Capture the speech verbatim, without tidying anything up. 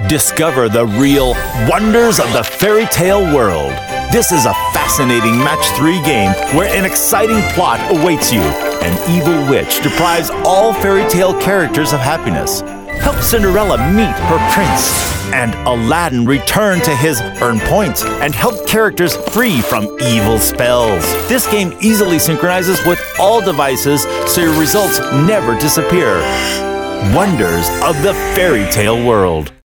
Discover the real wonders of the fairy tale world. This is a fascinating match three game where an exciting plot awaits you. An evil witch deprives all fairy tale characters of happiness. Help Cinderella meet her prince. And Aladdin return to his earn points and help characters free from evil spells. This game easily synchronizes with all devices so your results never disappear. Wonders of the fairy tale world.